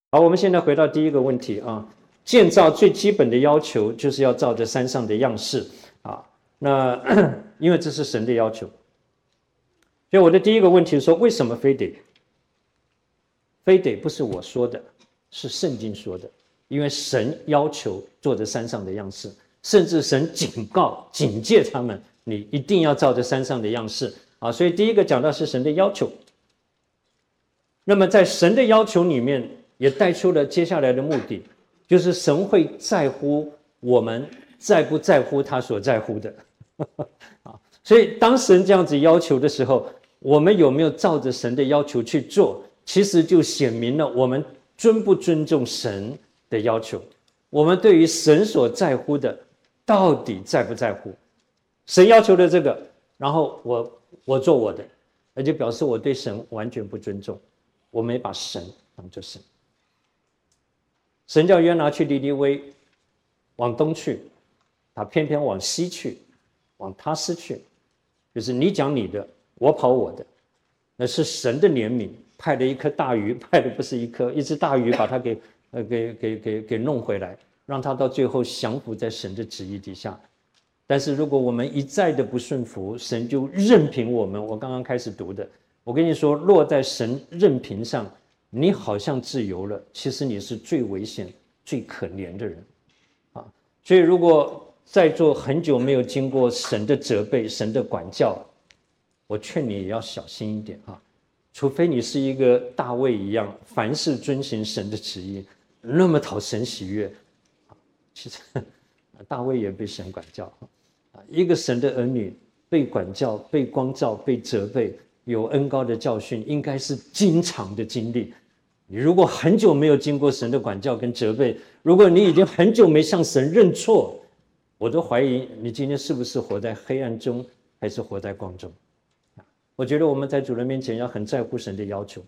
好，我们现在回到第一个问题啊，建造最基本的要求就是要照着山上的样式啊。那因为这是神的要求，所以我的第一个问题是说，为什么非得？非得不是我说的，是圣经说的。因为神要求做着山上的样式，甚至神警戒他们，你一定要照着山上的样式啊。所以第一个讲到是神的要求。那么在神的要求里面，也带出了接下来的目的，就是神会在乎我们在不在乎他所在乎的。所以当神这样子要求的时候，我们有没有照着神的要求去做，其实就显明了我们尊不尊重神的要求，我们对于神所在乎的到底在不在乎。神要求的这个，然后我做我的，那就表示我对神完全不尊重，我没把神当作神。神叫约拿去尼尼微往东去，他偏偏往西去，往他施去，就是你讲你的，我跑我的。那是神的怜悯，派了一颗大鱼，派的不是一只大鱼把他给弄回来，让他到最后降服在神的旨意底下。但是如果我们一再的不顺服，神就任凭我们。我刚刚开始读的，我跟你说，落在神任凭上，你好像自由了，其实你是最危险、最可怜的人啊！所以，如果在座很久没有经过神的责备、神的管教，我劝你也要小心一点啊！除非你是一个大卫一样，凡事遵行神的旨意，那么讨神喜悦。其实大卫也被神管教啊，一个神的儿女被管教、被光照、被责备，有恩膏的教训，应该是经常的经历。你如果很久没有经过神的管教跟责备，如果你已经很久没向神认错，我都怀疑你今天是不是活在黑暗中，还是活在光中。我觉得我们在主人面前要很在乎神的要求，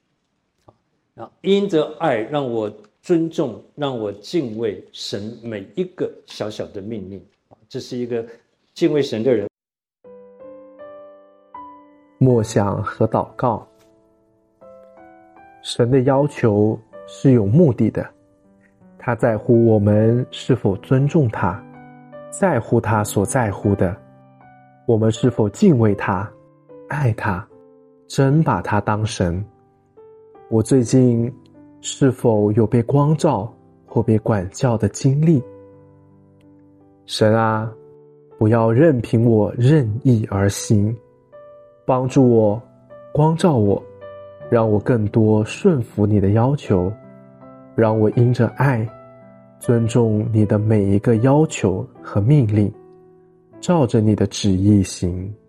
因着爱让我尊重，让我敬畏神每一个小小的命令，这是一个敬畏神的人。 默想和祷告。神的要求是有目的的，他在乎我们是否尊重他，在乎他所在乎的，我们是否敬畏他，爱他，真把他当神。我最近是否有被光照或被管教的经历？神啊，不要任凭我任意而行，帮助我，光照我，让我更多顺服你的要求，让我因着爱尊重你的每一个要求和命令，照着你的旨意行。